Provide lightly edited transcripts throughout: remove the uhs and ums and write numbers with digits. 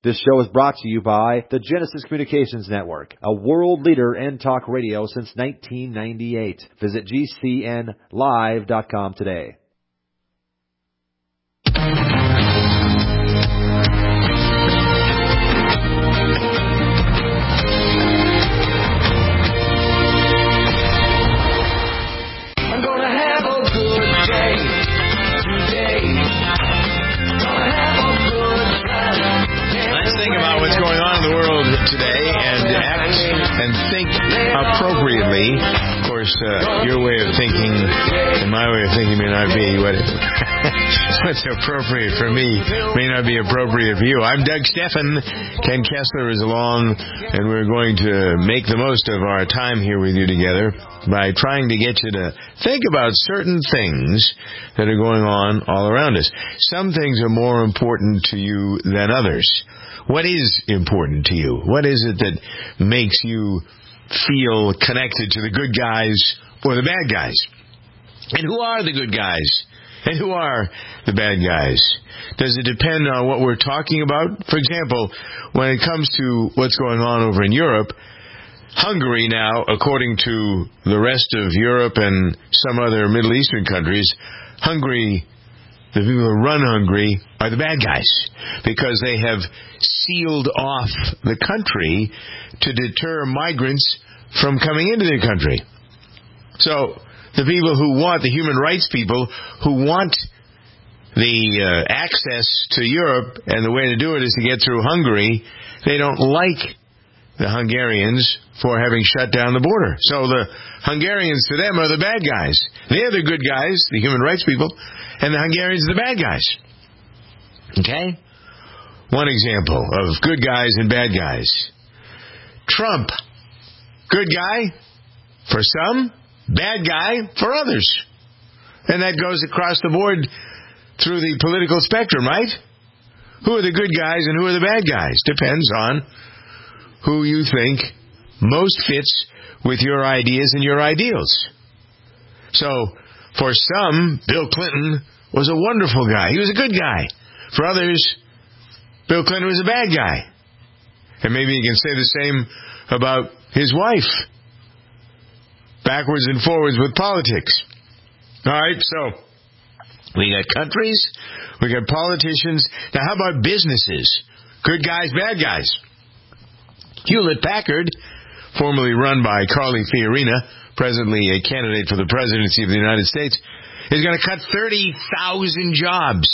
This show is brought to you by the Genesis Communications Network, a world leader in talk radio since 1998. Visit GCNlive.com today. I'm gonna have a good day today. Gonna have a good time. Let's think about what's going on in the world today and act and think appropriately. Of course, your way of thinking and my way of thinking may not be what's appropriate for me may not be appropriate for you. I'm Doug Steffen. Ken Kessler is along, and we're going to make the most of our time here with you together by trying to get you to think about certain things that are going on all around us. Some things are more important to you than others. What is important to you? What is it that makes you feel connected to the good guys or the bad guys? And who are the good guys? And who are the bad guys? Does it depend on what we're talking about? For example, when it comes to what's going on over in Europe, Hungary now, according to the rest of Europe and some other Middle Eastern countries, Hungary, the people who run Hungary, are the bad guys because they have sealed off the country to deter migrants from coming into their country. So the people who want, the human rights people who want the access to Europe, and the way to do it is to get through Hungary, they don't like the Hungarians for having shut down the border. So the Hungarians, to them, are the bad guys. They're the good guys, the human rights people, and the Hungarians are the bad guys. Okay? One example of good guys and bad guys. Trump. Good guy for some, bad guy for others. And that goes across the board through the political spectrum, right? Who are the good guys and who are the bad guys? Depends on who you think most fits with your ideas and your ideals. So, for some, Bill Clinton was a wonderful guy. He was a good guy. For others, Bill Clinton was a bad guy. And maybe you can say the same about his wife. Backwards and forwards with politics. All right, so we got countries, we got politicians. Now, how about businesses? Good guys, bad guys. Hewlett-Packard, formerly run by Carly Fiorina, presently a candidate for the presidency of the United States, is going to cut 30,000 jobs.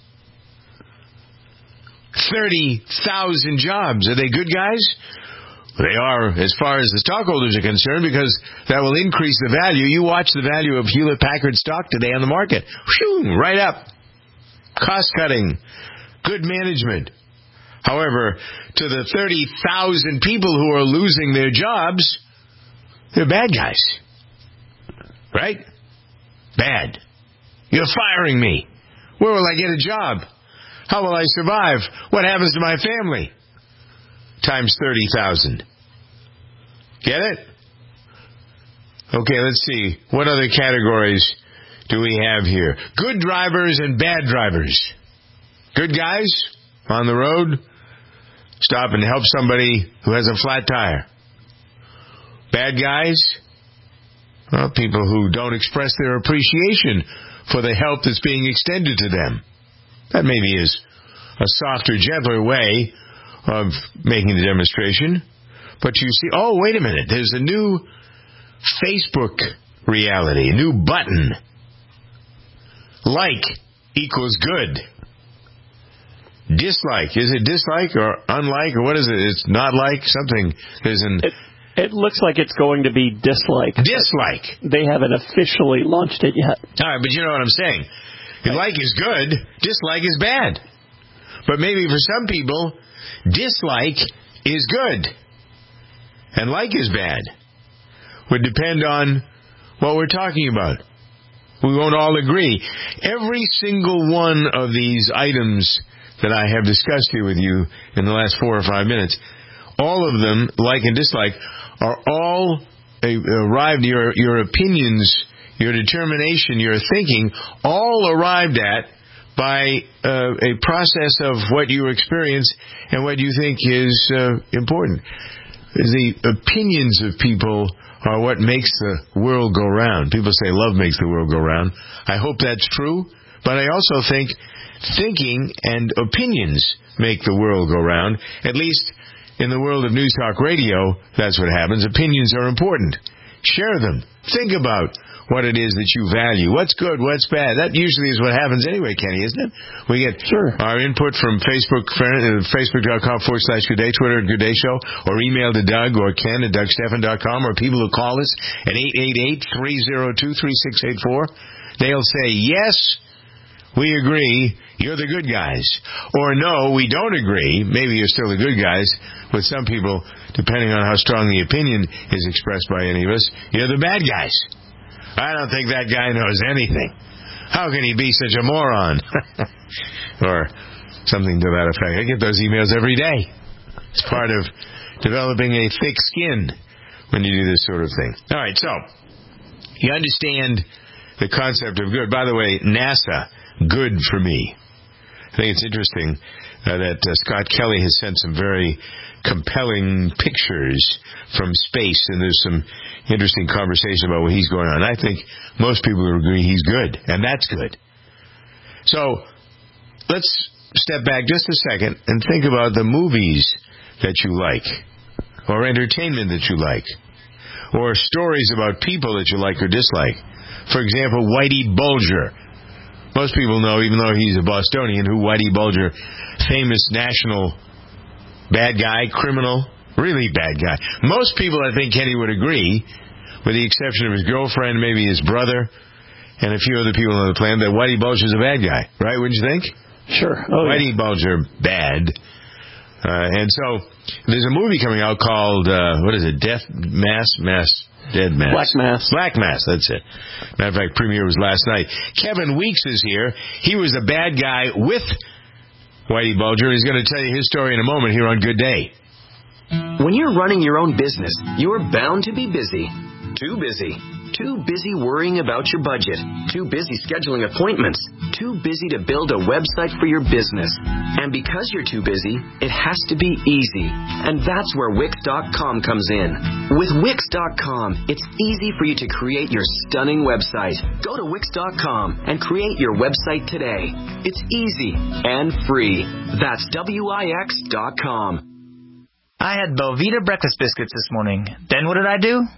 30,000 jobs. Are they good guys? They are, as far as the stockholders are concerned, because that will increase the value. You watch the value of Hewlett-Packard stock today on the market. Whew, right up. Cost cutting. Good management. However, to the 30,000 people who are losing their jobs, they're bad guys. Right? Bad. You're firing me. Where will I get a job? How will I survive? What happens to my family? Times 30,000. Get it? Okay, let's see. What other categories do we have here? Good drivers and bad drivers. Good guys on the road. Stop and help somebody who has a flat tire. Bad guys? Well, people who don't express their appreciation for the help that's being extended to them. That maybe is a softer, gentler way of making the demonstration. But you see, oh, wait a minute, there's a new Facebook reality, a new button. Like equals good. Dislike. Is it dislike or unlike or what is it? It's not like something. There's an... It looks like it's going to be dislike. Dislike. They haven't officially launched it yet. All right, but you know what I'm saying. Like is good, dislike is bad. But maybe for some people, dislike is good and like is bad. Would depend on what we're talking about. We won't all agree. Every single one of these items that I have discussed here with you in the last 4 or 5 minutes, all of them, like and dislike, are all arrived, your opinions, your determination, your thinking, all arrived at by a process of what you experience and what you think is important. The opinions of people are what makes the world go round. People say love makes the world go round. I hope that's true, but I also think thinking and opinions make the world go round. At least in the world of News Talk Radio, that's what happens. Opinions are important. Share them. Think about what it is that you value. What's good, what's bad. That usually is what happens anyway, Kenny, isn't it? We get our input from Facebook, Facebook.com/Good Day, Twitter at Good Day Show, or email to Doug or Ken at DougStephan.com, or people who call us at 888-302-3684. They'll say, yes, we agree, you're the good guys. Or no, we don't agree, maybe you're still the good guys. With some people, depending on how strong the opinion is expressed by any of us, you're the bad guys. I don't think that guy knows anything. How can he be such a moron? Or something to that effect. I get those emails every day. It's part of developing a thick skin when you do this sort of thing. All right, so you understand the concept of good. By the way, NASA, good for me. I think it's interesting that Scott Kelly has sent some very compelling pictures from space, and there's some interesting conversation about what he's going on. I think most people will agree he's good, and that's good. So let's step back just a second and think about the movies that you like, or entertainment that you like, or stories about people that you like or dislike. For example, Whitey Bulger. Most people know, even though he's a Bostonian, who Whitey Bulger, famous national bad guy, criminal, really bad guy. Most people, I think, Kenny, would agree, with the exception of his girlfriend, maybe his brother, and a few other people on the planet, that Whitey Bulger's a bad guy, right? Wouldn't you think? Sure. Oh, Whitey Bulger, bad. And so there's a movie coming out called, what is it, Death Mass? Dead Mass. Black Mass. Black Mass, that's it. Matter of fact, premiere was last night. Kevin Weeks is here. He was a bad guy with Whitey Bulger. He's going to tell you his story in a moment here on Good Day. When you're running your own business, you're bound to be busy. Too busy. Too busy worrying about your budget. Too busy scheduling appointments. Too busy to build a website for your business. And because you're too busy, it has to be easy. And that's where Wix.com comes in. With Wix.com, it's easy for you to create your stunning website. Go to Wix.com and create your website today. It's easy and free. That's Wix.com. I had Belvita breakfast biscuits this morning. Then what did I do?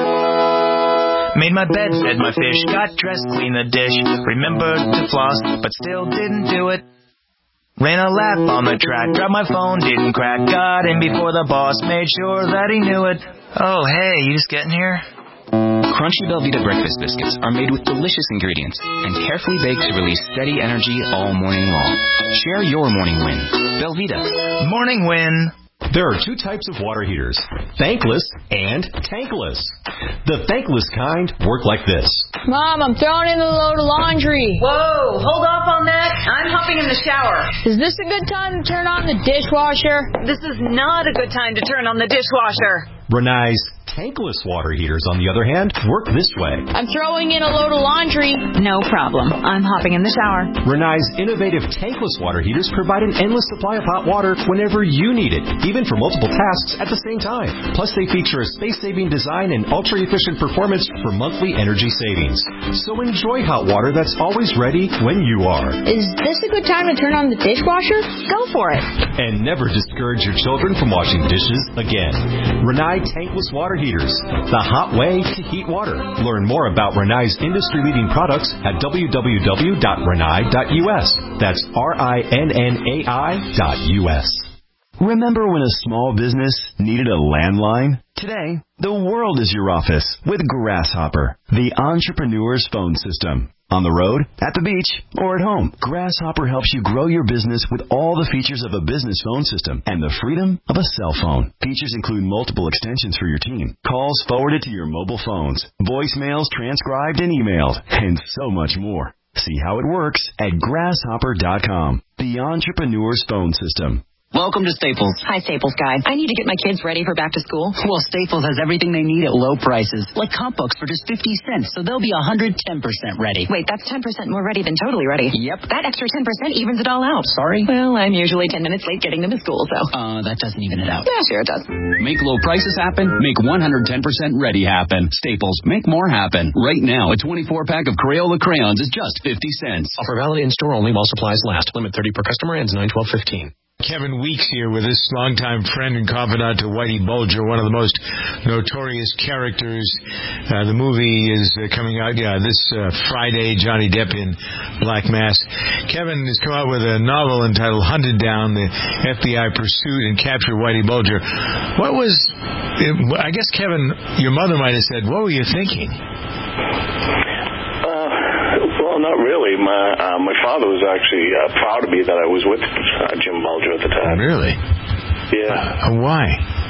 Made my bed, fed my fish, got dressed, cleaned the dish, remembered to floss, but still didn't do it. Ran a lap on the track, dropped my phone, didn't crack, got in before the boss, made sure that he knew it. Oh, hey, you just getting here? Crunchy Belvita breakfast biscuits are made with delicious ingredients and carefully baked to release steady energy all morning long. Share your morning win. Belvita. Morning win. There are two types of water heaters, thankless and tankless. The thankless kind work like this. Mom, I'm throwing in a load of laundry. Whoa, hold off on that. I'm hopping in the shower. Is this a good time to turn on the dishwasher? This is not a good time to turn on the dishwasher. Rinnai's tankless water heaters, on the other hand, work this way. I'm throwing in a load of laundry. No problem. I'm hopping in the shower. Rinnai's innovative tankless water heaters provide an endless supply of hot water whenever you need it, even for multiple tasks at the same time. Plus, they feature a space-saving design and ultra-efficient performance for monthly energy savings. So enjoy hot water that's always ready when you are. Is this a good time to turn on the dishwasher? Go for it. And never discourage your children from washing dishes again. Rinnai tankless water heaters, the hot way to heat water. Learn more about Rinnai's industry-leading products at www.rinnai.us. That's RINNAI.us. Remember when a small business needed a landline? Today, the world is your office with Grasshopper, the entrepreneur's phone system. On the road, at the beach, or at home, Grasshopper helps you grow your business with all the features of a business phone system and the freedom of a cell phone. Features include multiple extensions for your team, calls forwarded to your mobile phones, voicemails transcribed and emailed, and so much more. See how it works at grasshopper.com, the entrepreneur's phone system. Welcome to Staples. Hi, Staples guy. I need to get my kids ready for back to school. Well, Staples has everything they need at low prices, like comp books for just 50 cents, so they'll be 110% ready. Wait, that's 10% more ready than totally ready. Yep. That extra 10% evens it all out. Sorry? Well, I'm usually 10 minutes late getting them to school, so. That doesn't even it out. Yeah, sure it does. Make low prices happen. Make 110% ready happen. Staples, make more happen. Right now, a 24-pack of Crayola crayons is just 50 cents. Offer valid in-store only while supplies last. Limit 30 per customer. Ends 9/12/15. Kevin Weeks here with his longtime friend and confidant to Whitey Bulger, one of the most notorious characters. The movie is coming out, this Friday, Johnny Depp in Black Mass. Kevin has come out with a novel entitled Hunted Down, the FBI Pursuit and Capture Whitey Bulger. I guess, Kevin, your mother might have said, what were you thinking? Well, not really. My father was actually proud of me that I was with Jim Bulger at the time. Really? Yeah. Why?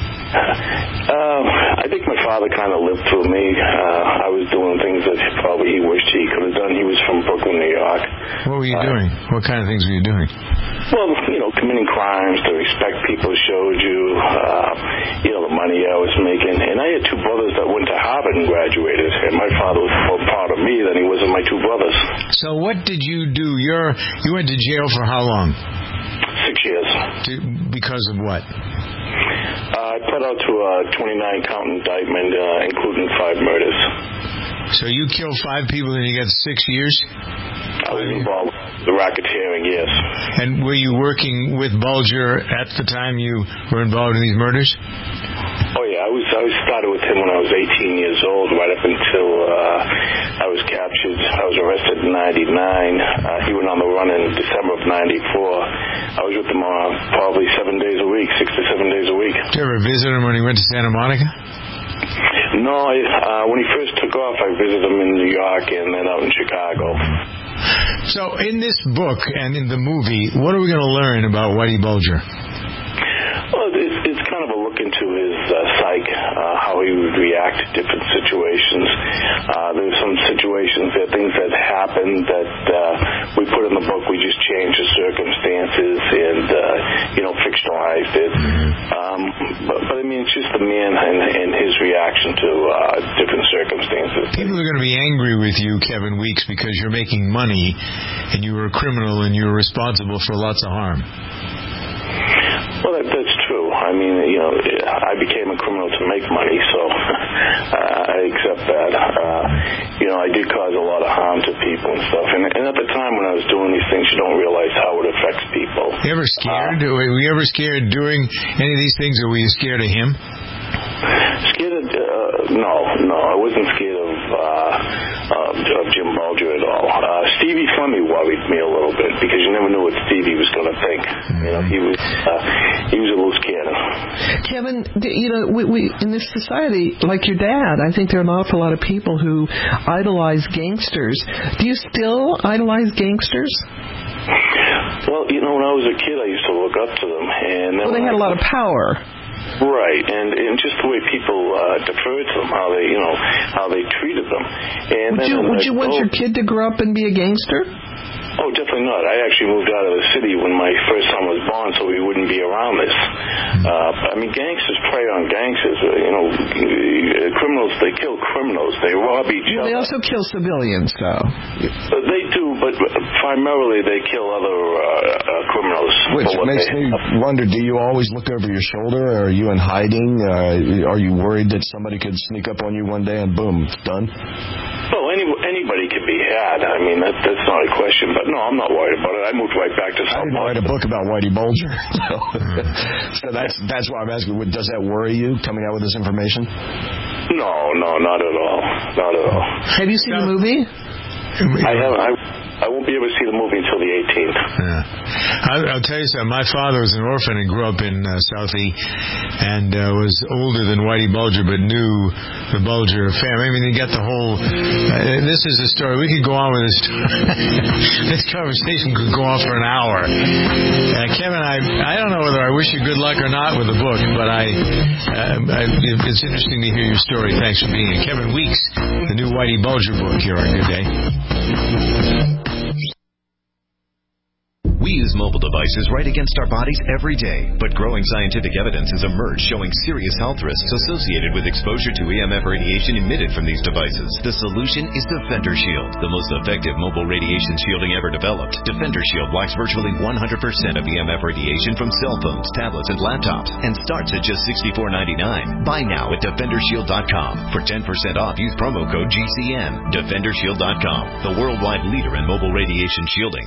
I think my father kind of lived through me. I was doing things that probably he wished he could have done. He was from Brooklyn, New York. What were you doing? What kind of things were you doing? Well, committing crimes, the respect people showed you, the money I was making. And I had two brothers that went to Harvard and graduated. And my father was more proud of me than he was of my two brothers. So what did you do? You went to jail for how long? 6 years. Because of what? I pled out to a 29-count indictment, including 5 murders. So you killed 5 people and you got 6 years? I was involved with the racketeering, yes. And were you working with Bulger at the time you were involved in these murders? Oh, yeah. I started with him when I was 18 years old, right up until I was captured. I was arrested in 99. He went on the run in December of 94. I was with him probably 7 days a week, 6 to 7 days a week. Did you ever visit him when he went to Santa Monica? No, when he first took off, I visited him in New York and then out in Chicago. So in this book and in the movie, what are we going to learn about Whitey Bulger? Well, it's kind of a look into his psyche, how he would react to different situations. There's some situations there, things that happened that we put in the book. We just changed the circumstances and, fictionalized it. But I mean, it's just the man and his reaction to different circumstances. People are going to be angry with you, Kevin Weeks, because you're making money and you were a criminal and you were responsible for lots of harm. Well, that's true. I mean, I became a criminal to make money, so I accept that. I did cause a lot of harm to people and stuff. And at the time when I was doing these things, you don't realize how it affects people. You ever scared? Were you ever scared doing any of these things, or were you scared of him? Scared of... No. I wasn't scared of Jim Bulger at all. Stevie Fleming worried me a little bit because you never knew what Stevie was going to think. He was a little scared. Kevin, we in this society, like your dad, I think there are an awful lot of people who idolize gangsters. Do you still idolize gangsters? Well, when I was a kid, I used to look up to them, and then they had a lot of power. Right, and just the way people deferred to them, how they treated them. And would you want your kid to grow up and be a gangster? Oh, definitely not. I actually moved out of the city when my first son was born, so we wouldn't be around this. Gangsters prey on gangsters. Criminals, they kill criminals. They rob each other. They also kill civilians, though. They do, but primarily they kill other criminals. Which makes me wonder, do you always look over your shoulder? Are you in hiding? Are you worried that somebody could sneak up on you one day and boom, it's done? Well, anybody could be had. I mean, that's not a question. But no, I'm not worried about it. I moved right back to South. I didn't write a book about Whitey Bulger. So that's why I'm asking. Does that worry you, coming out with this information? No, not at all. Not at all. Have you seen the movie? I have. I won't be able to see the movie until the 18th. Yeah. I'll tell you something. My father was an orphan and grew up in Southie and was older than Whitey Bulger but knew the Bulger family. I mean, he got the whole... this is a story. We could go on with this story. This conversation could go on for an hour. Kevin, I don't know whether I wish you good luck or not with the book, but it's interesting to hear your story. Thanks for being here. Kevin Weeks, the new Whitey Bulger book here on Good Day. We use mobile devices right against our bodies every day, but growing scientific evidence has emerged showing serious health risks associated with exposure to EMF radiation emitted from these devices. The solution is Defender Shield, the most effective mobile radiation shielding ever developed. Defender Shield blocks virtually 100% of EMF radiation from cell phones, tablets, and laptops, and starts at just $64.99. Buy now at DefenderShield.com. For 10% off, use promo code GCN. DefenderShield.com, the worldwide leader in mobile radiation shielding.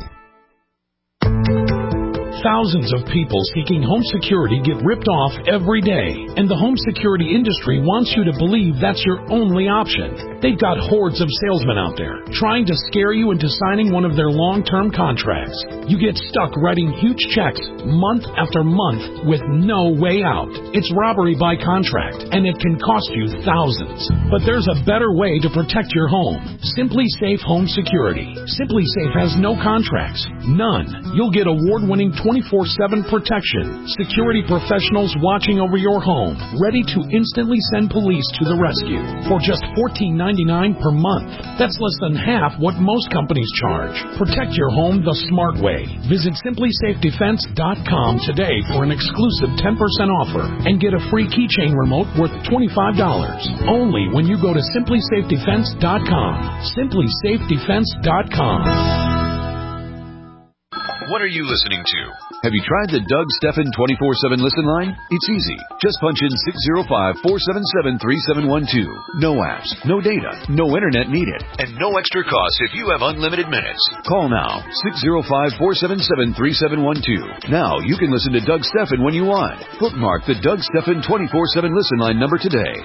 Thousands of people seeking home security get ripped off every day, and the home security industry wants you to believe that's your only option. They've got hordes of salesmen out there trying to scare you into signing one of their long-term contracts. You get stuck writing huge checks month after month with no way out. It's robbery by contract, and it can cost you thousands. But there's a better way to protect your home. Simply Safe Home Security. Simply Safe has no contracts. None. You'll get award-winning 24/7 protection. Security professionals watching over your home, ready to instantly send police to the rescue for just $14.99 per month. That's less than half what most companies charge. Protect your home the smart way. Visit SimplySafeDefense.com today for an exclusive 10% offer and get a free keychain remote worth $25. Only when you go to SimplySafeDefense.com. SimplySafeDefense.com. What are you listening to? Have you tried the Doug Stephan 24/7 listen line? It's easy. Just punch in 605-477-3712. No apps, no data, no internet needed, and no extra cost if you have unlimited minutes. Call now, 605-477-3712. Now you can listen to Doug Stephan when you want. Bookmark the Doug Stephan 24/7 listen line number today,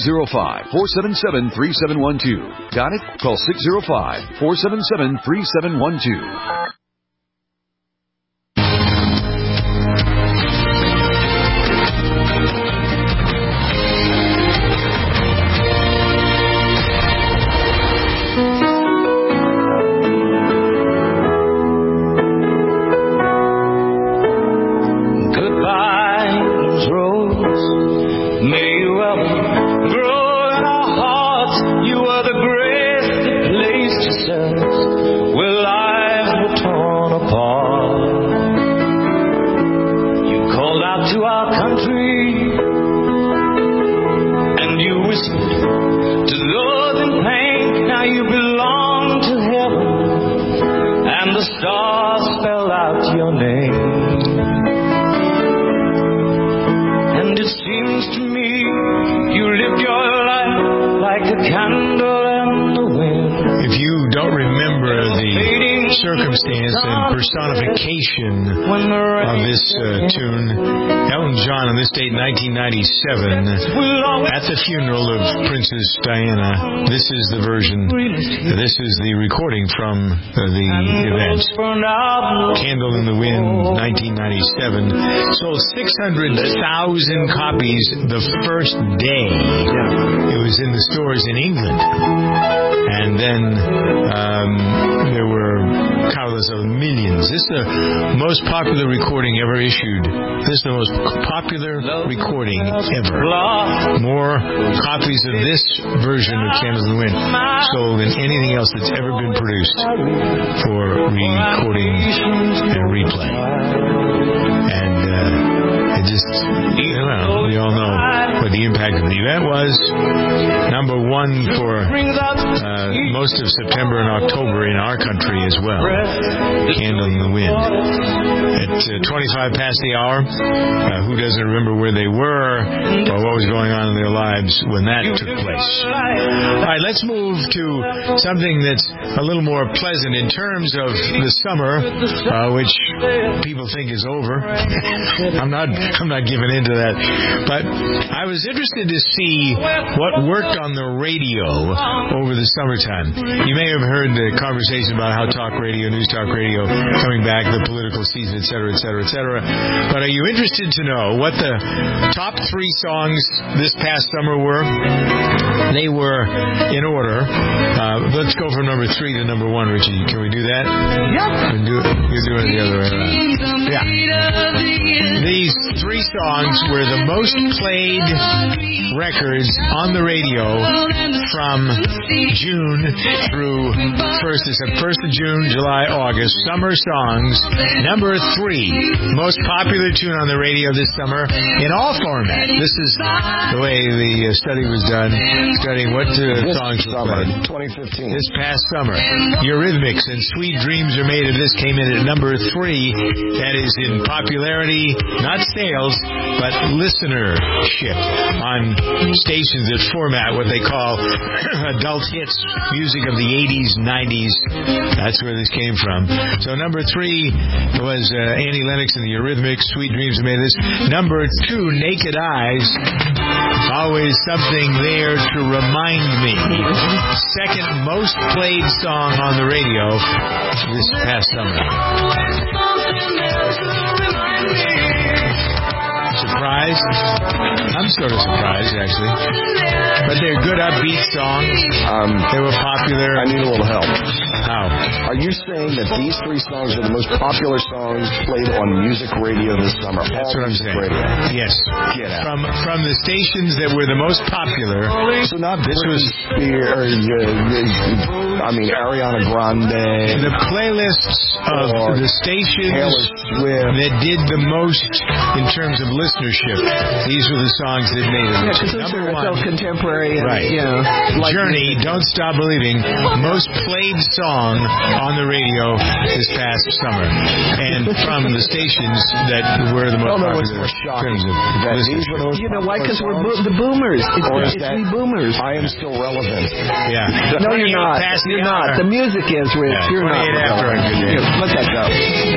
605-477-3712. Got it? Call 605-477-3712. Circumstance and personification of this tune, Elton John on this date, 1997, at the funeral of Princess Diana. This is the version, this is the recording from the event. Candle in the Wind, 1997. Sold 600,000 copies the first day. It was in the stores in England. And then there were countless of millions. This is the most popular recording ever issued. This is the most popular recording ever. More copies of this version of Candles in the Wind sold than anything else that's ever been produced for recording and replay. And it just, well, we all know what the impact of the event was. Number one for most of September and October in our country as well. Candle in the Wind. At 25 past the hour, who doesn't remember where they were or what was going on in their lives when that took place? All right, let's move to something that's a little more pleasant in terms of the summer, which people think is over. I'm not giving into that. But I was interested to see what worked on the radio over the summertime. You may have heard the conversation about how talk radio, news talk radio, coming back, the political season, et cetera, et cetera, et cetera. But are you interested to know what the the top 3 songs this past summer were? They were in order. Let's go from number 3 to number 1, Richie. Can we do that? Yep. You're doing it the other way around. Yeah. These 3 songs were the most played records on the radio from June through 1st of June, July, August. Summer songs. Number 3, most popular tune on the radio this summer in all formats. This is the way the study was done, studying what songs were played. 2015. This past summer. Eurythmics and Sweet Dreams Are Made of This came in at number 3. That is in popularity, not sales, but listenership on stations that format what they call adult hits, music of the 80s, 90s. That's where this came from. So number 3 was Annie Lennox and the Eurythmics, Sweet Dreams Are Made of This. Number 2, Naked Eyes. Always something there to remind me. Second most played song on the radio this past summer. Surprised? I'm sort of surprised, actually. But they're good upbeat songs. They were popular. I need a little help. How? Are you saying that these 3 songs are the most popular songs played on music radio this summer? That's what I'm saying. Radio. Yes. Get out. From the stations that were the most popular. So not this was Ariana Grande. The playlists of the stations that did the most in terms of listenership. These were the songs that made it. Number 1, contemporary. And, right. Like Journey, Don't Stop Believing, most played song on the radio this past summer, and from the stations that were the most popular in terms of listenership. You know why? Because we're the boomers. It's we boomers. I am still relevant. Yeah. No, you're not. You're not. The music is, Rich. Yeah, you're not. After a good day. Let that go.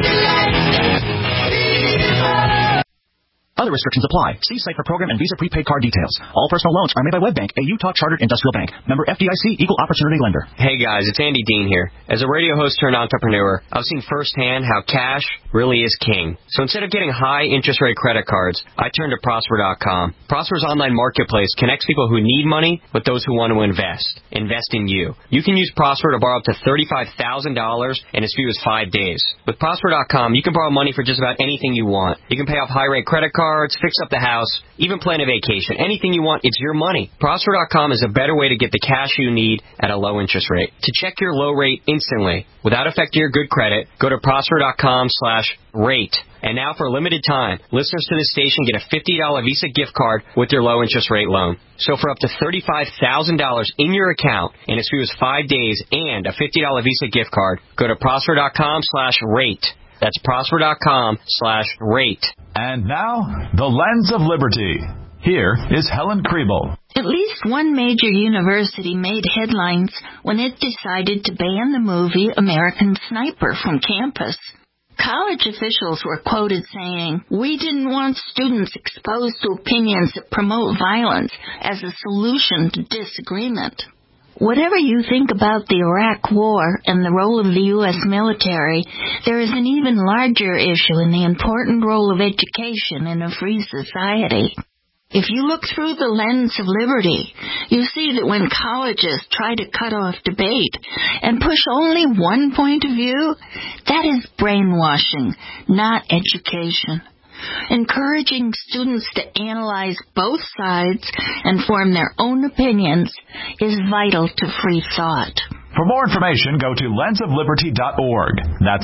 Other restrictions apply. See site for program and Visa prepaid card details. All personal loans are made by WebBank, a Utah chartered industrial bank. Member FDIC, equal opportunity lender. Hey guys, it's Andy Dean here. As a radio host turned entrepreneur, I've seen firsthand how cash really is king. So instead of getting high interest rate credit cards, I turned to Prosper.com. Prosper's online marketplace connects people who need money with those who want to invest. Invest in you. You can use Prosper to borrow up to $35,000 in as few as 5 days. With Prosper.com, you can borrow money for just about anything you want. You can pay off high rate credit cards, fix up the house, even plan a vacation. Anything you want, it's your money. Prosper.com is a better way to get the cash you need at a low interest rate. To check your low rate instantly, without affecting your good credit, go to Prosper.com/rate. And now for a limited time, listeners to this station get a $50 Visa gift card with their low interest rate loan. So for up to $35,000 in your account in as few as 5 days and a $50 Visa gift card, go to Prosper.com/rate. That's Prosper.com/rate. And now, the Lens of Liberty. Here is Helen Kriebel. At least one major university made headlines when it decided to ban the movie American Sniper from campus. College officials were quoted saying, "We didn't want students exposed to opinions that promote violence as a solution to disagreement." Whatever you think about the Iraq War and the role of the U.S. military, there is an even larger issue in the important role of education in a free society. If you look through the lens of liberty, you see that when colleges try to cut off debate and push only one point of view, that is brainwashing, not education. Encouraging students to analyze both sides and form their own opinions is vital to free thought. For more information, go to lensofliberty.org. That's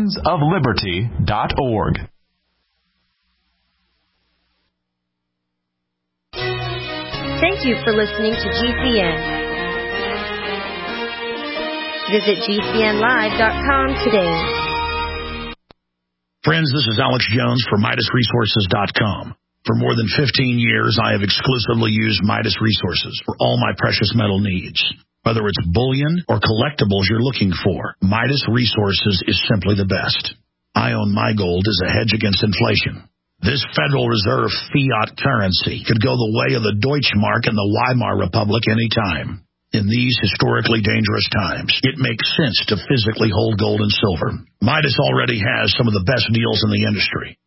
lensofliberty.org. Thank you for listening to GCN. Visit GCNlive.com today. Friends, this is Alex Jones for MidasResources.com. For more than 15 years, I have exclusively used Midas Resources for all my precious metal needs. Whether it's bullion or collectibles you're looking for, Midas Resources is simply the best. I own my gold as a hedge against inflation. This Federal Reserve fiat currency could go the way of the Deutschmark and the Weimar Republic any time. In these historically dangerous times, it makes sense to physically hold gold and silver. Midas already has some of the best deals in the industry.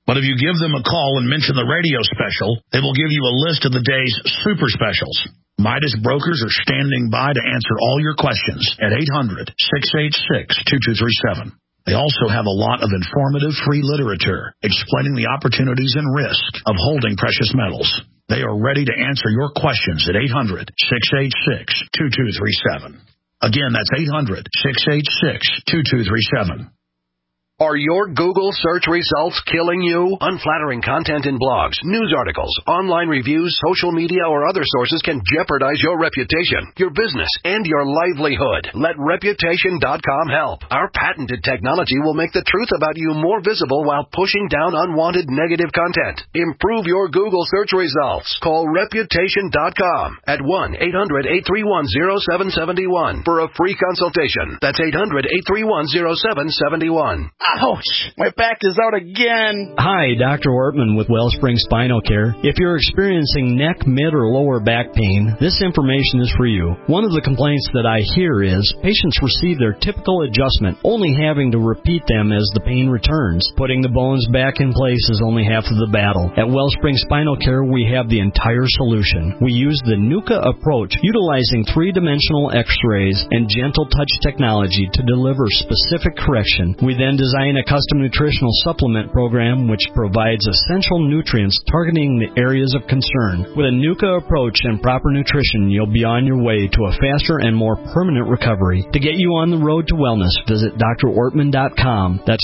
But if you give them a call and mention the radio special, they will give you a list of the day's super specials. Midas brokers are standing by to answer all your questions at 800-686-2237. They also have a lot of informative free literature explaining the opportunities and risks of holding precious metals. They are ready to answer your questions at 800-686-2237. Again, that's 800-686-2237. Are your Google search results killing you? Unflattering content in blogs, news articles, online reviews, social media, or other sources can jeopardize your reputation, your business, and your livelihood. Let Reputation.com help. Our patented technology will make the truth about you more visible while pushing down unwanted negative content. Improve your Google search results. Call Reputation.com at 1-800-831-0771 for a free consultation. That's 800-831-0771. Ouch! My back is out again. Hi, Dr. Ortman with Wellspring Spinal Care. If you're experiencing neck, mid, or lower back pain, this information is for you. One of the complaints that I hear is patients receive their typical adjustment, only having to repeat them as the pain returns. Putting the bones back in place is only half of the battle. At Wellspring Spinal Care, we have the entire solution. We use the NUCA approach, utilizing three-dimensional x-rays and gentle touch technology to deliver specific correction. We then design a custom nutritional supplement program which provides essential nutrients targeting the areas of concern. With a NUCA approach and proper nutrition, you'll be on your way to a faster and more permanent recovery. To get you on the road to wellness, visit drortman.com. That's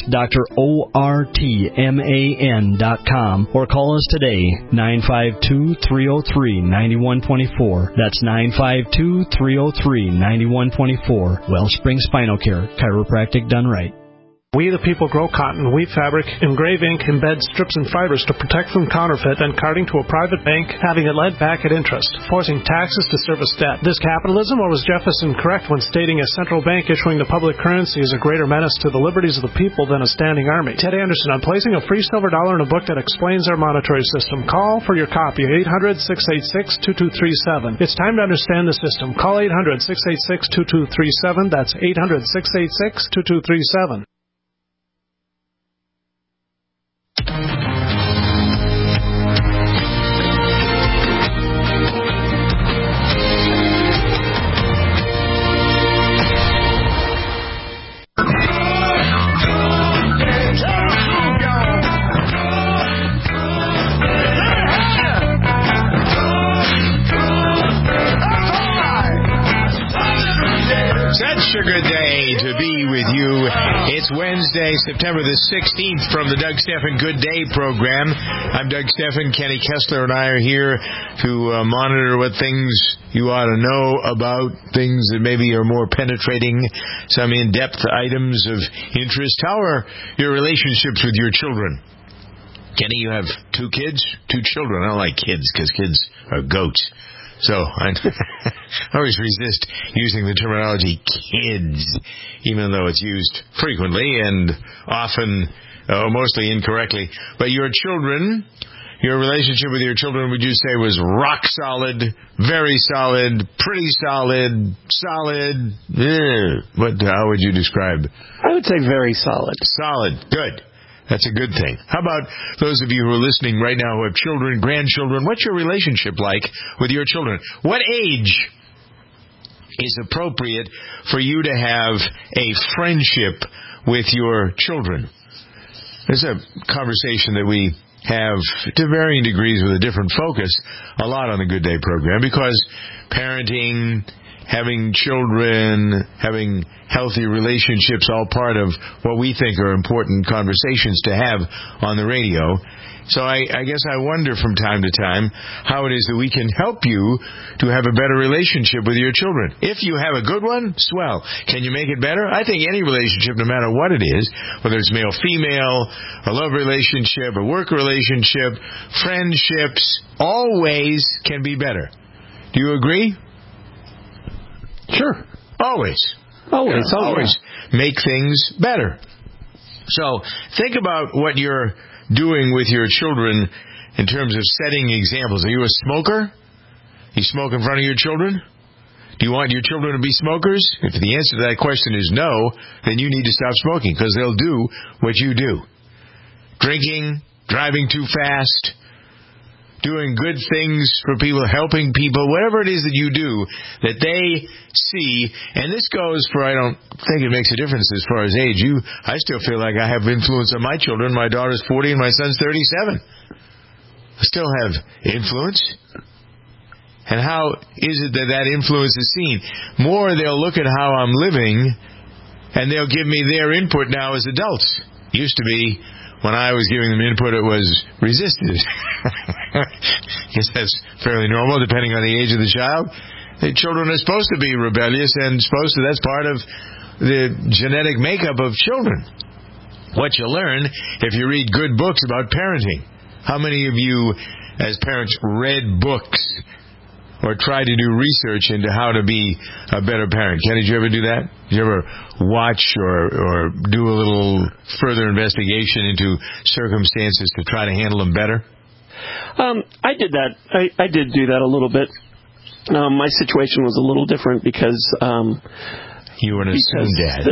drortman.com. Or call us today, 952-303-9124. That's 952-303-9124. Wellspring Spinal Care, chiropractic done right. We the people grow cotton, weave fabric, engrave ink, embed strips and fibers to protect from counterfeit, then carting to a private bank, having it led back at interest, forcing taxes to service debt. This capitalism, or was Jefferson correct when stating a central bank issuing the public currency is a greater menace to the liberties of the people than a standing army? Ted Anderson, I'm placing a free silver dollar in a book that explains our monetary system. Call for your copy, 800-686-2237. It's time to understand the system. Call 800-686-2237. That's 800-686-2237. Such a good day to be with you. It's Wednesday, September the 16th from the Doug Stephan Good Day program. I'm Doug Stephan. Kenny Kessler and I are here to monitor what things you ought to know about, things that maybe are more penetrating, some in-depth items of interest. How are your relationships with your children? Kenny, you have two kids? Two children. I don't like kids because kids are goats. So I always resist using the terminology kids, even though it's used frequently and often, mostly incorrectly. But your children, your relationship with your children, would you say was rock solid, very solid, pretty solid, solid? How would you describe? I would say very solid. Solid. Good. That's a good thing. How about those of you who are listening right now who have children, grandchildren? What's your relationship like with your children? What age is appropriate for you to have a friendship with your children? There's a conversation that we have to varying degrees with a different focus a lot on the Good Day program, because parenting, having children, having healthy relationships, all part of what we think are important conversations to have on the radio. So I guess I wonder from time to time how it is that we can help you to have a better relationship with your children. If you have a good one, swell. Can you make it better? I think any relationship, no matter what it is, whether it's male-female, a love relationship, a work relationship, friendships, always can be better. Do you agree? Sure. Always make things better. So think about what you're doing with your children in terms of setting examples. Are you a smoker? You smoke in front of your children? Do you want your children to be smokers? If the answer to that question is no, then you need to stop smoking, because they'll do what you do. Drinking, driving too fast, doing good things for people, helping people, whatever it is that you do, that they see. And this goes for, I don't think it makes a difference as far as age. I still feel like I have influence on my children. My daughter's 40 and my son's 37. I still have influence. And how is it that influence is seen? More, they'll look at how I'm living, and they'll give me their input now as adults. Used to be, when I was giving them input, it was resisted. I guess that's fairly normal, depending on the age of the child. The children are supposed to be rebellious, and that's part of the genetic makeup of children. What you learn if you read good books about parenting. How many of you, as parents, read books or try to do research into how to be a better parent? Ken, did you ever do that? Did you ever watch or do a little further investigation into circumstances to try to handle them better? I did that. I did do that a little bit. My situation was a little different because... you were an assumed dad.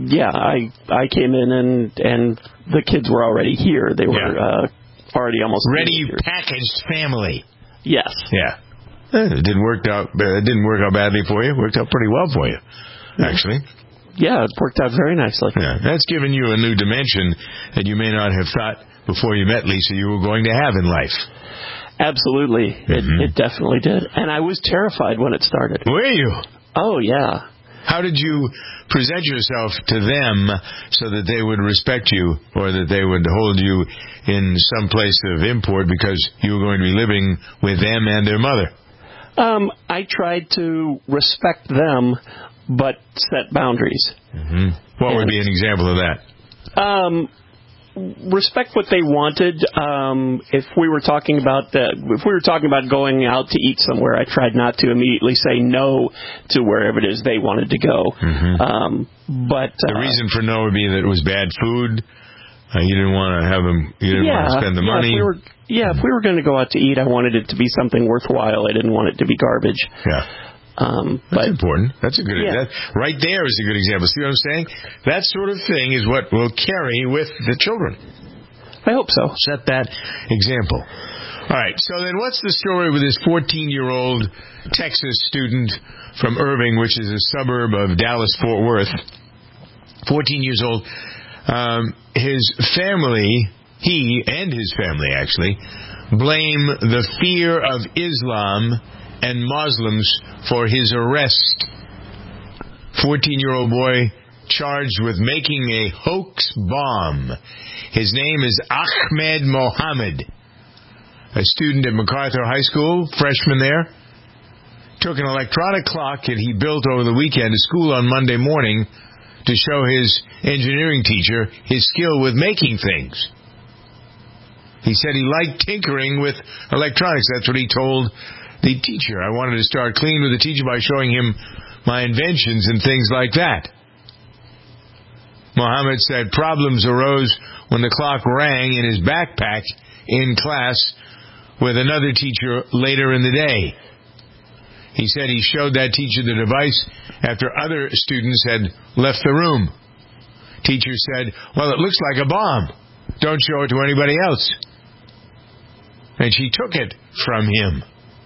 I came in and the kids were already here. They were already almost... Ready, packaged family. Yes. Yeah. It didn't work out badly for you. It worked out pretty well for you, actually. Yeah, it worked out very nicely. Yeah, that's given you a new dimension that you may not have thought before you met Lisa you were going to have in life. Absolutely. It definitely did. And I was terrified when it started. Were you? Oh, yeah. How did you present yourself to them so that they would respect you or that they would hold you in some place of import because you were going to be living with them and their mother? I tried to respect them, but set boundaries. Mm-hmm. What would be an example of that? Respect what they wanted. If we were talking about going out to eat somewhere, I tried not to immediately say no to wherever it is they wanted to go. Mm-hmm. But the reason for no would be that it was bad food. You didn't want to have them. You didn't want to spend the money. If we were going to go out to eat, I wanted it to be something worthwhile. I didn't want it to be garbage. Yeah. That's important. That's a good example. Right there is a good example. See what I'm saying? That sort of thing is what will carry with the children. I hope so. Set that example. All right. So then what's the story with this 14-year-old Texas student from Irving, which is a suburb of Dallas-Fort Worth? 14 years old. His family, he and his family actually, blame the fear of Islam and Muslims for his arrest. 14-year-old boy charged with making a hoax bomb. His name is Ahmed Mohammed, a student at MacArthur High School, freshman there. Took an electronic clock that he built over the weekend to school on Monday morning to show his engineering teacher his skill with making things. He said he liked tinkering with electronics. That's what he told the teacher. I wanted to start clean with the teacher by showing him my inventions and things like that. Mohammed said problems arose when the clock rang in his backpack in class with another teacher later in the day. He said he showed that teacher the device after other students had left the room. Teacher said, well, it looks like a bomb. Don't show it to anybody else. And she took it from him.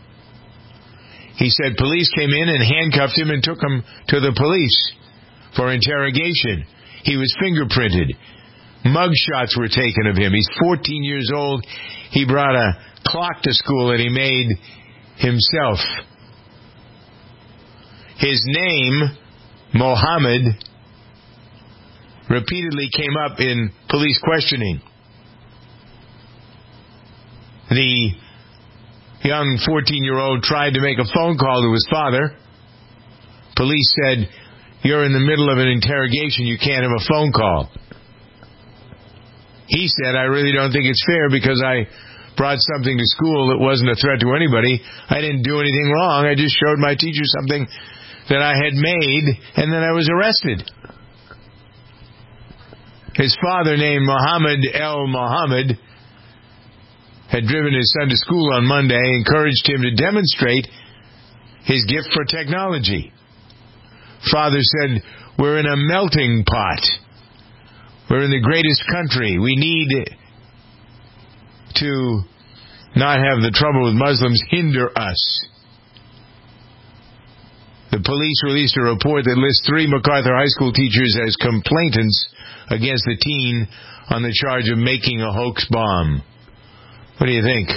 He said police came in and handcuffed him and took him to the police for interrogation. He was fingerprinted. Mug shots were taken of him. He's 14 years old. He brought a clock to school that he made himself. His name, Mohammed, repeatedly came up in police questioning. The young 14-year-old tried to make a phone call to his father. Police said, you're in the middle of an interrogation, you can't have a phone call. He said, I really don't think it's fair because I brought something to school that wasn't a threat to anybody. I didn't do anything wrong. I just showed my teacher something that I had made, and then I was arrested. His father, named Mohammed El Mohammed, had driven his son to school on Monday, encouraged him to demonstrate his gift for technology. Father said, we're in a melting pot. We're in the greatest country. We need to not have the trouble with Muslims hinder us. The police released a report that lists 3 MacArthur High School teachers as complainants against the teen on the charge of making a hoax bomb. What do you think?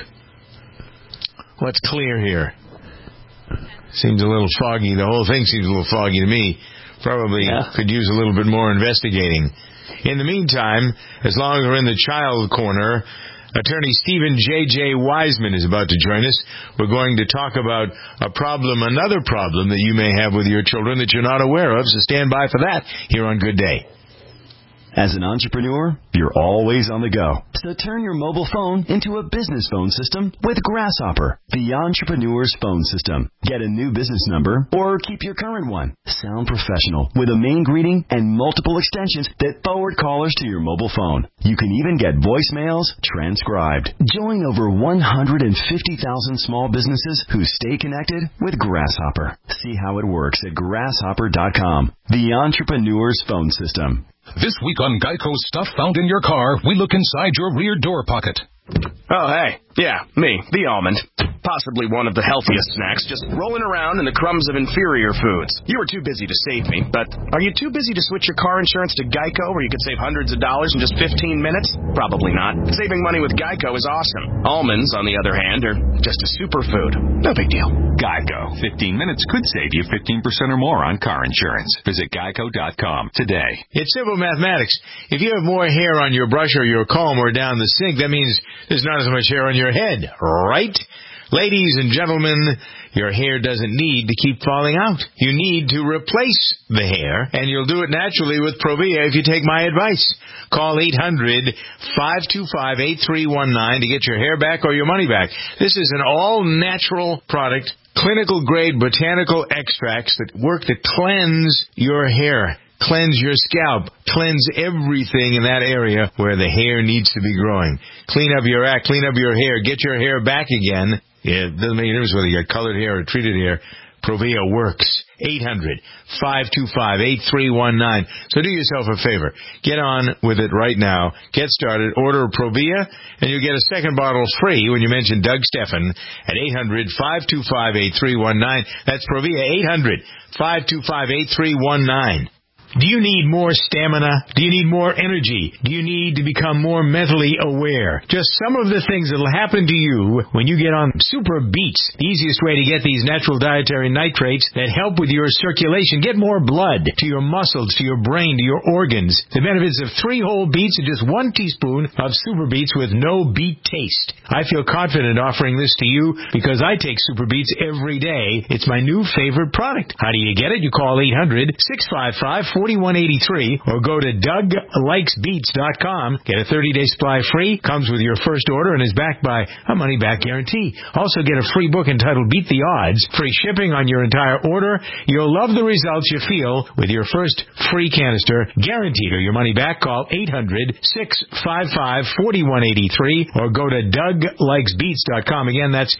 What's clear here? Seems a little foggy. The whole thing seems a little foggy to me. Probably could use a little bit more investigating. In the meantime, as long as we're in the child corner, Attorney Stephen J.J. Wiseman is about to join us. We're going to talk about another problem that you may have with your children that you're not aware of, so stand by for that here on Good Day. As an entrepreneur, you're always on the go. So turn your mobile phone into a business phone system with Grasshopper, the entrepreneur's phone system. Get a new business number or keep your current one. Sound professional with a main greeting and multiple extensions that forward callers to your mobile phone. You can even get voicemails transcribed. Join over 150,000 small businesses who stay connected with Grasshopper. See how it works at grasshopper.com, the entrepreneur's phone system. This week on Geico's Stuff Found in Your Car, we look inside your rear door pocket. Oh, hey. Yeah, me, the almond. Possibly one of the healthiest snacks, just rolling around in the crumbs of inferior foods. You were too busy to save me, but are you too busy to switch your car insurance to Geico where you could save hundreds of dollars in just 15 minutes? Probably not. Saving money with Geico is awesome. Almonds, on the other hand, are just a superfood. No big deal. Geico. 15 minutes could save you 15% or more on car insurance. Visit geico.com today. It's simple mathematics. If you have more hair on your brush or your comb or down the sink, that means there's not as much hair on your head, right? Ladies and gentlemen, your hair doesn't need to keep falling out. You need to replace the hair, and you'll do it naturally with Provia if you take my advice. Call 800-525-8319 to get your hair back or your money back. This is an all-natural product, clinical-grade botanical extracts that work to cleanse your hair. Cleanse your scalp. Cleanse everything in that area where the hair needs to be growing. Clean up your act. Clean up your hair. Get your hair back again. It doesn't make any difference whether you got colored hair or treated hair. Provia works. 800-525-8319. So do yourself a favor. Get on with it right now. Get started. Order Provia, and you'll get a second bottle free when you mention Doug Stephan at 800-525-8319. That's Provia, 800-525-8319. Do you need more stamina? Do you need more energy? Do you need to become more mentally aware? Just some of the things that will happen to you when you get on Super Beets, the easiest way to get these natural dietary nitrates that help with your circulation. Get more blood to your muscles, to your brain, to your organs. The benefits of 3 whole beets and just 1 teaspoon of Super Beets with no beet taste. I feel confident offering this to you because I take Super Beets every day. It's my new favorite product. How do you get it? You call 800-655-4183 or go to DougLikesBeets.com. Get a 30-day supply free. Comes with your first order and is backed by a money-back guarantee. Also get a free book entitled Beat the Odds. Free shipping on your entire order. You'll love the results you feel with your first free canister. Guaranteed or your money back. Call 800-655-4183 or go to DougLikesBeets.com. Again, that's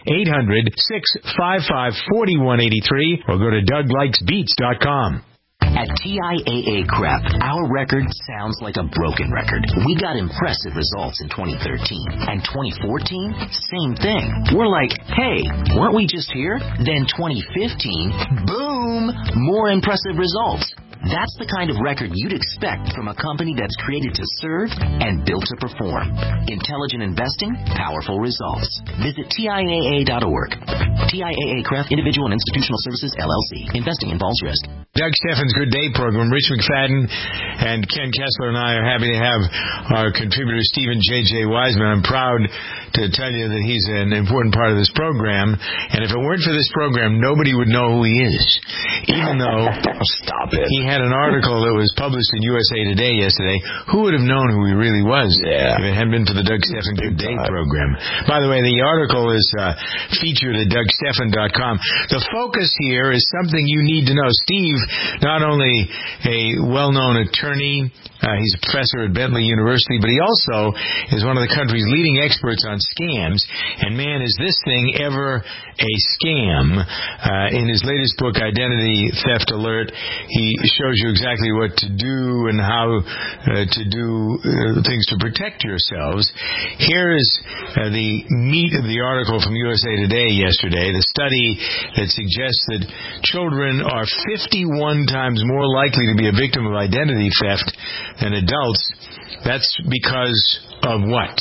800-655-4183 or go to DougLikesBeets.com. At TIAA Crep, our record sounds like a broken record. We got impressive results in 2013. And 2014, same thing. We're like, hey, weren't we just here? Then 2015, boom, more impressive results. That's the kind of record you'd expect from a company that's created to serve and built to perform. Intelligent investing, powerful results. Visit TIAA.org. TIAA Craft Individual and Institutional Services, LLC. Investing involves risk. Doug Stephan's Good Day program. Rich McFadden and Ken Kessler and I are happy to have our contributor, Stephen J.J. Wiseman. I'm proud to tell you that he's an important part of this program. And if it weren't for this program, nobody would know who he is. Even though... Stop it. He had an article that was published in USA Today yesterday. Who would have known who he really was if it hadn't been for the Doug Stephan Good Day program? By the way, the article is featured at DougStephan.com. The focus here is something you need to know. Steve, not only a well-known attorney, he's a professor at Bentley University, but he also is one of the country's leading experts on scams. And man, is this thing ever a scam. In his latest book, Identity identity theft alert. He shows you exactly what to do and how to do things to protect yourselves. Here is the meat of the article from USA Today yesterday, the study that suggests that children are 51 times more likely to be a victim of identity theft than adults. That's because of what?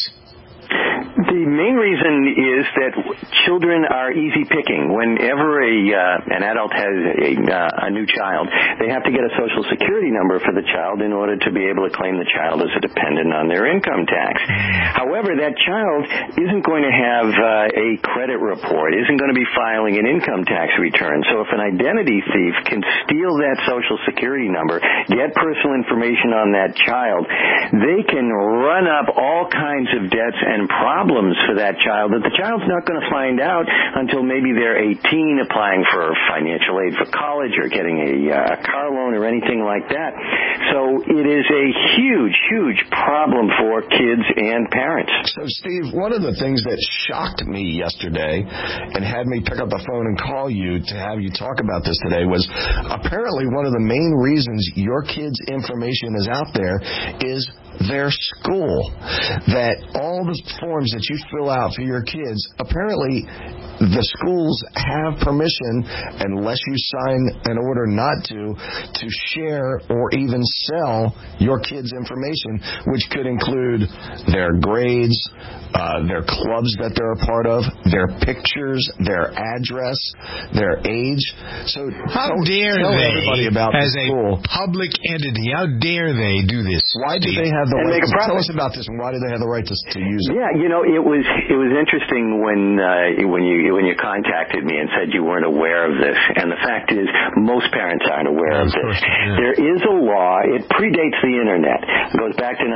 The main reason is that children are easy picking. Whenever an adult has a new child, they have to get a Social Security number for the child in order to be able to claim the child as a dependent on their income tax. However, that child isn't going to have a credit report, isn't going to be filing an income tax return. So if an identity thief can steal that Social Security number, get personal information on that child, they can run up all kinds of debts and problems for that child that the child's not going to find out until maybe they're 18, applying for financial aid for college or getting a car loan or anything like that. So it is a huge, huge problem for kids and parents. So, Steve, one of the things that shocked me yesterday and had me pick up the phone and call you to have you talk about this today was apparently one of the main reasons your kids' information is out there is their school. That all the forms that you fill out for your kids, apparently the schools have permission, unless you sign an order not to share or even sell your kids' information, which could include their grades, their clubs that they're a part of, their pictures, their address, their age. So how dare they, everybody about as the a school. public entity, how dare they do this? Why do they have the right to tell us about this, and why do they have the right to use it? Yeah, it was interesting when you contacted me and said you weren't aware of this, and the fact is most parents aren't aware of this. Yeah. There is a law. It predates the internet. It goes back to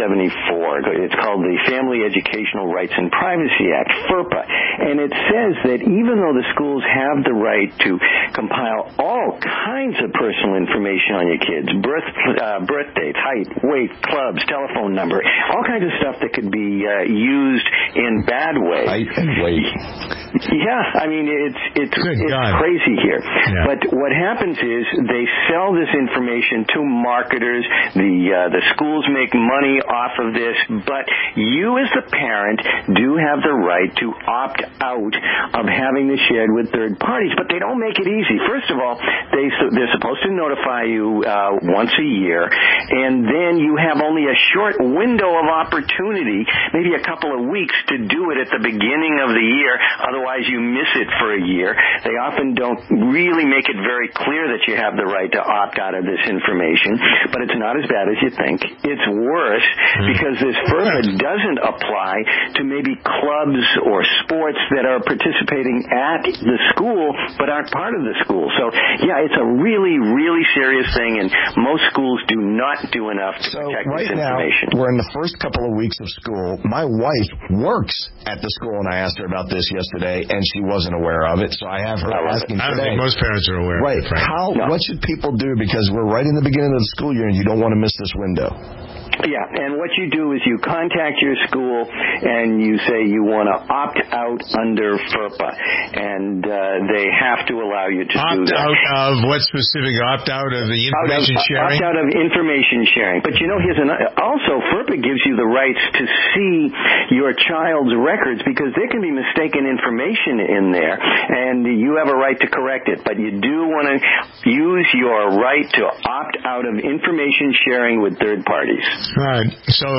1974. It's called the Family Educational Rights and Privacy Act, FERPA, and it says that even though the schools have the right to compile all kinds of personal information on your kids, birth dates, height, weight, clubs, telephone number, all kinds of stuff that could be used in bad ways. Height and weight. Yeah, I mean, it's crazy here. Yeah. But what happens is they sell this information to marketers. The schools make money off of this, but you as the parent do have the right to opt out of having this shared with third parties, but they don't make it easy. First of all, they're supposed to notify you once a year, and then you have only a short window of opportunity, maybe a couple of weeks, to do it at the beginning of the year. Otherwise, you miss it for a year. They often don't really make it very clear that you have the right to opt out of this information, but it's not as bad as you think. It's worse because this FERPA doesn't apply to maybe clubs or sports that are participating at the school but aren't part of the school. So, yeah, it's a really, really serious thing, and most schools do not do enough to protect this information. Now, we're in the first couple of weeks of school. My wife works at the school, and I asked her about this yesterday, and she wasn't aware of it, so I have her asking today. I don't think most parents are aware of it. Right. What should people do? Because we're right in the beginning of the school year, and you don't want to miss this window. Yeah, and what you do is you contact your school and you say you want to opt out under FERPA, and they have to allow you to do that. Opt out of what specific? Opt out of the information sharing? Opt out of information sharing. But here's also FERPA gives you the rights to see your child's records because there can be mistaken information in there, and you have a right to correct it. But you do want to use your right to opt out of information sharing with third parties. Right.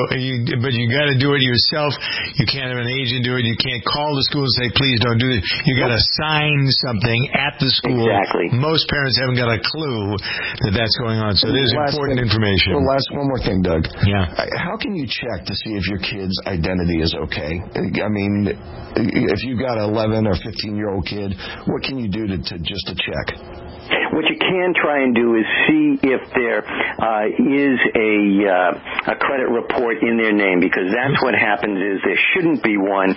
But you got to do it yourself. You can't have an agent do it. You can't call the school and say, please don't do it. You got to sign something at the school. Exactly. Most parents haven't got a clue that that's going on. So there's important information. Well, one more thing, Doug. Yeah. How can you check to see if your kid's identity is okay? I mean, if you've got an 11 or 15-year-old kid, what can you do to check? What you can try and do is see if there is a credit report in their name, because that's what happens is there shouldn't be one.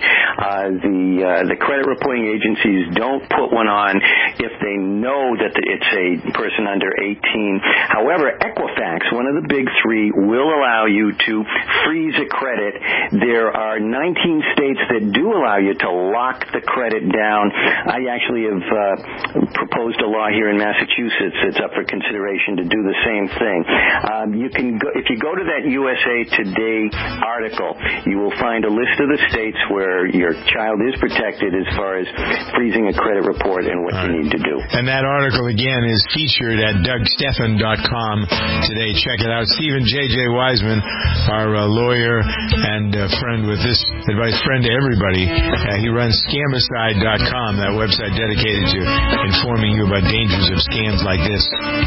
The credit reporting agencies don't put one on if they know that it's a person under 18. However, Equifax, one of the big three, will allow you to freeze a credit. There are 19 states that do allow you to lock the credit down. I actually have proposed a law here in Massachusetts Massachusetts that's up for consideration to do the same thing. If you go to that USA Today article, you will find a list of the states where your child is protected as far as freezing a credit report and what you need to do. And that article, again, is featured at DougStephan.com today. Check it out. Stephen J.J. Wiseman, our lawyer and friend with this advice, friend to everybody. He runs Scamicide.com, that website dedicated to informing you about dangers of scams like this.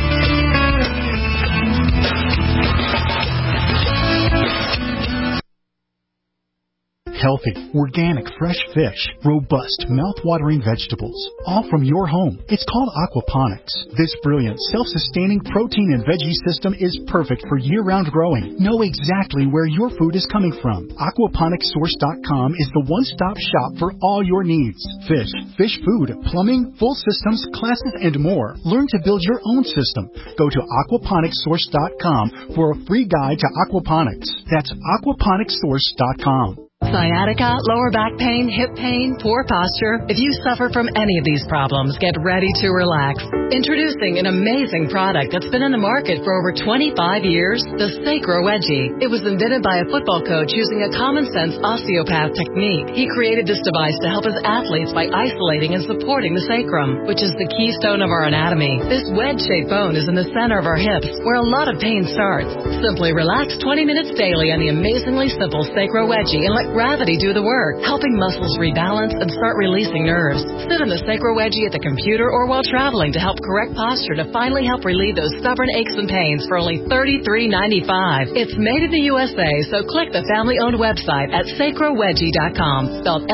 Healthy, organic, fresh fish, robust, mouth-watering vegetables, all from your home. It's called aquaponics. This brilliant, self-sustaining protein and veggie system is perfect for year-round growing. Know exactly where your food is coming from. Aquaponicssource.com is the one-stop shop for all your needs. Fish, fish food, plumbing, full systems, classes, and more. Learn to build your own system. Go to aquaponicssource.com for a free guide to aquaponics. That's aquaponicssource.com. Sciatica, lower back pain, hip pain, poor posture. If you suffer from any of these problems, get ready to relax. Introducing an amazing product that's been in the market for over 25 years, the Sacro Wedgie. It was invented by a football coach using a common-sense osteopath technique. He created this device to help his athletes by isolating and supporting the sacrum, which is the keystone of our anatomy. This wedge-shaped bone is in the center of our hips, where a lot of pain starts. Simply relax 20 minutes daily on the amazingly simple Sacro Wedgie and let gravity do the work, helping muscles rebalance and start releasing nerves. Sit in the Sacro Wedgie at the computer or while traveling to help correct posture to finally help relieve those stubborn aches and pains for only $33.95. It's made in the USA, so click the family-owned website at sacrowedgie.com, spelled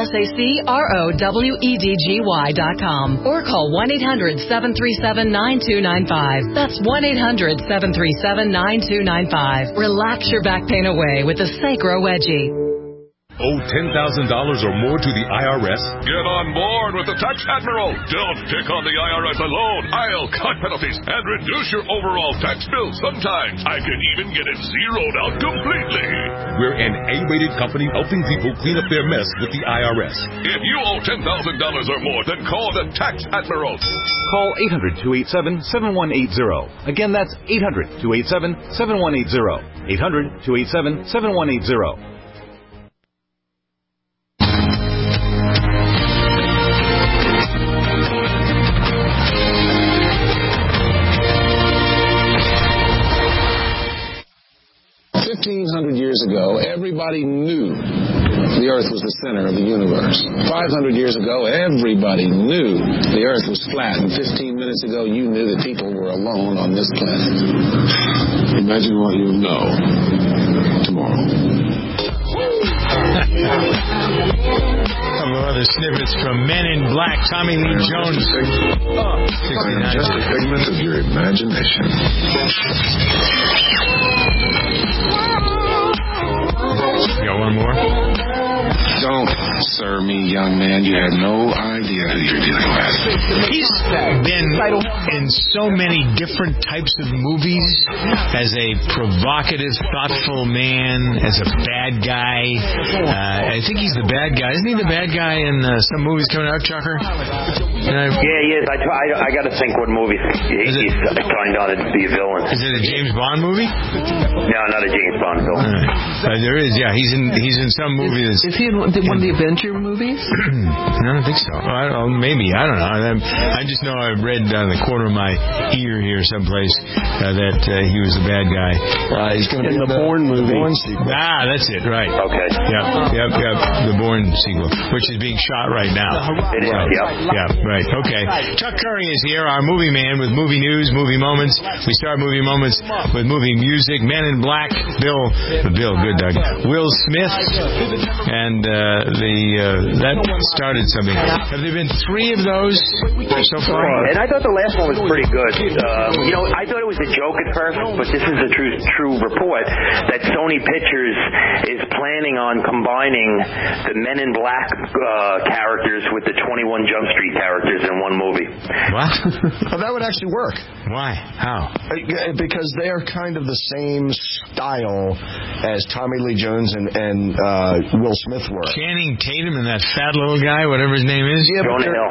SACROWEDGY.com, or call 1-800-737-9295. That's 1-800-737-9295. Relax your back pain away with the Sacro Wedgie. Owe $10,000 or more to the IRS? Get on board with the Tax Admiral. Don't pick on the IRS alone. I'll cut penalties and reduce your overall tax bill. Sometimes I can even get it zeroed out completely. We're an A-rated company helping people clean up their mess with the IRS. If you owe $10,000 or more, then call the Tax Admiral. Call 800-287-7180. Again, that's 800-287-7180. 800-287-7180. Years ago, everybody knew the Earth was the center of the universe. 500 years ago, everybody knew the Earth was flat. And 15 minutes ago, you knew that people were alone on this planet. Imagine what you'll know tomorrow. Couple of other snippets from Men in Black. Tommy Lee Jones. Just a figment of your imagination. You got one more? Don't, sir, me, young man. You had no idea who you're dealing with. He's been in so many different types of movies as a provocative, thoughtful man, as a bad guy. I think he's the bad guy. Isn't he the bad guy in some movies coming out, Chucker? Yeah, he is. I got to think what movie he's signed on to be a villain. Is it a James Bond movie? No, not a James Bond villain. There is, yeah. He's in some movie that's... Is he in one of the Avenger movies? I don't think so. Maybe. I don't know. I just know I read down the corner of my ear here someplace that he was the bad guy. He's going to be in the Bourne movie. That's it. Right. Okay. Yep. The Bourne sequel, which is being shot right now. It is. Yeah. Right. Okay. Chuck Curry is here, our movie man, with movie news, movie moments. We start movie moments with movie music. Men in Black. Bill. Good, Doug. Will Smith. And that started something. Have there been 3 of those so far? And I thought the last one was pretty good. I thought it was a joke at first, but this is a true report that Sony Pictures is planning on combining the Men in Black characters with the 21 Jump Street characters in one movie. What? Well, that would actually work. Why? How? Because they are kind of the same style as Tommy Lee Jones and Will Smith were. Channing Tatum and that fat little guy, whatever his name is. Yeah, but they're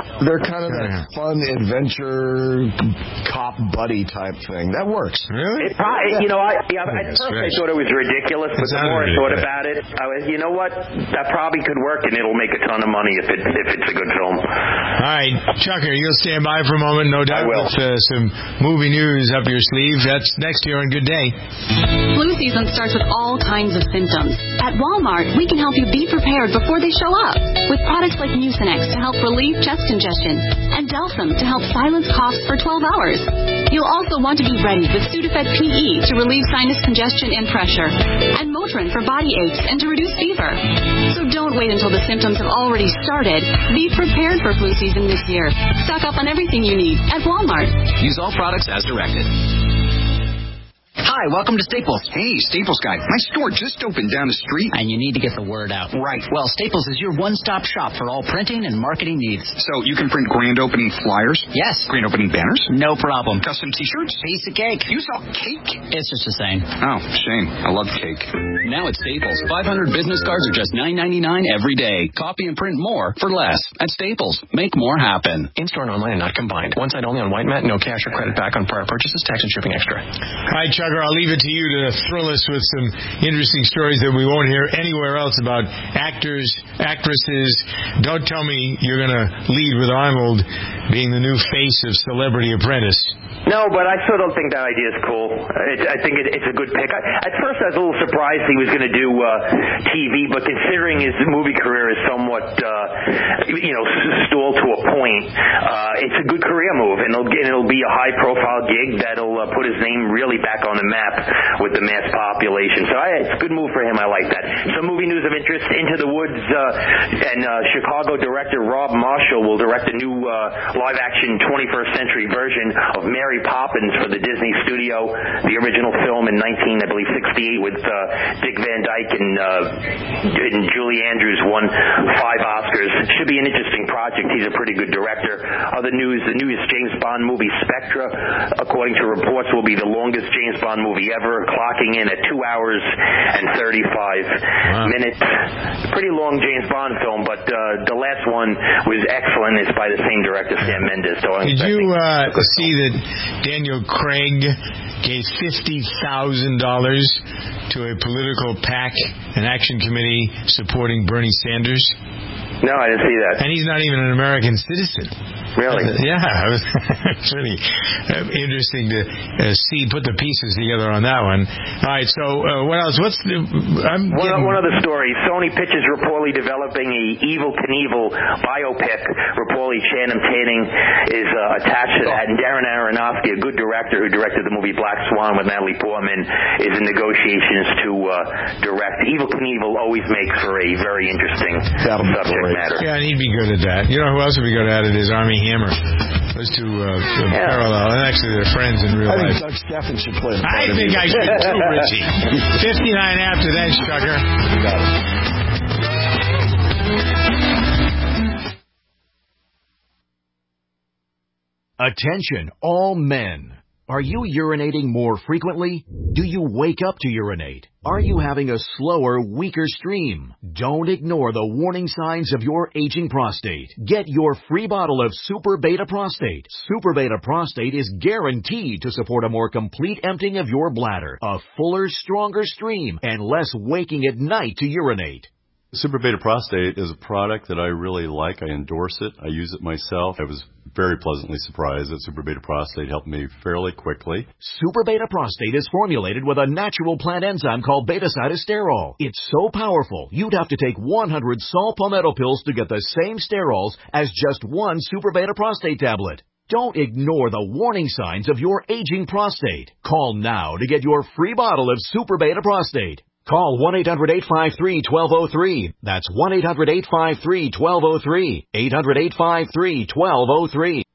kind of that fun adventure cop buddy type thing. That works. Really? It probably, at first I thought it was ridiculous, but the more I thought about it, I was, you know what? That probably could work, and it'll make a ton of money if it's a good film. All right, Chucker, you'll stand by for a moment, no doubt, with some movie news up your sleeve. That's next year on Good Day. Flu season starts with all kinds of symptoms. At Walmart, we can help you be prepared before they show up with products like Mucinex to help relieve chest congestion and Delsum to help silence coughs for 12 hours. You'll also want to be ready with Sudafed PE to relieve sinus congestion and pressure, and Motrin for body aches and to reduce fever. So don't wait until the symptoms have already started. Be prepared for flu season this year. Stock up on everything you need at Walmart. Use all products as directed. Hi, welcome to Staples. Hey, Staples guy. My store just opened down the street. And you need to get the word out. Right. Well, Staples is your one-stop shop for all printing and marketing needs. So you can print grand opening flyers? Yes. Grand opening banners? No problem. Custom t-shirts? Piece of cake. You sell cake? It's just the same. Oh, shame. I love cake. Now at Staples, 500 business cards are just $9.99 every day. Copy and print more for less. At Staples, make more happen. In-store and online and not combined. One side only on White Mat. No cash or credit back on prior purchases. Tax and shipping extra. All right, Chucker, I'll leave it to you to thrill us with some interesting stories that we won't hear anywhere else about actors, actresses. Don't tell me you're going to lead with Arnold being the new face of Celebrity Apprentice. No, but I still don't think that idea is cool. I think it's a good pick. At first, I was a little surprised he was going to do TV, but considering his movie career is somewhat, stalled to a point, it's a good career move, and it'll be a high-profile gig that'll put his name really back on the map with the mass population. So it's a good move for him. I like that. Some movie news of interest: Into the Woods and Chicago director Rob Marshall will direct a new live-action 21st century version of Mary Poppins for the Disney studio. The original film in 1968 with Dick Van Dyke and Julie Andrews won 5 Oscars. Should be an interesting project. He's a pretty good director. Other news: the newest James Bond movie, Spectre, according to reports, will be the longest James Bond movie ever, clocking in at 2 hours and 35 minutes. Pretty long James Bond film, but the last one was excellent. It's by the same director, Sam Mendes. So did you see that Daniel Craig gave $50,000 to a political PAC, an action committee supporting Bernie Sanders? No, I didn't see that. And he's not even an American citizen. Really? Yeah, it's really interesting to put the pieces together on that one. All right, so what else? One other story. Sony Pictures reportedly developing a Evel Knievel biopic. Reportedly Channing Tatum is attached to that, and Darren Aronofsky, a good director who directed the movie Black Swan with Natalie Portman, is in negotiations to direct. Evel Knievel always makes for a very interesting subject matter. Yeah, and he'd be good at that. You know who else would be good at it is Armie Hammer. Those two parallel. And actually, they're friends in real life. I think Doug Steffen should play the part. I think I should too, Richie. 59 after that, Chucker. You got it. Attention, all men. Are you urinating more frequently? Do you wake up to urinate? Are you having a slower, weaker stream? Don't ignore the warning signs of your aging prostate. Get your free bottle of Super Beta Prostate. Super Beta Prostate is guaranteed to support a more complete emptying of your bladder, a fuller, stronger stream, and less waking at night to urinate. Super Beta Prostate is a product that I really like. I endorse it. I use it myself. I was very pleasantly surprised that Super Beta Prostate helped me fairly quickly. Super Beta Prostate is formulated with a natural plant enzyme called beta-cytosterol. It's so powerful, you'd have to take 100 saw palmetto pills to get the same sterols as just one Super Beta Prostate tablet. Don't ignore the warning signs of your aging prostate. Call now to get your free bottle of Super Beta Prostate. Call 1-800-853-1203. That's 1-800-853-1203. 800-853-1203.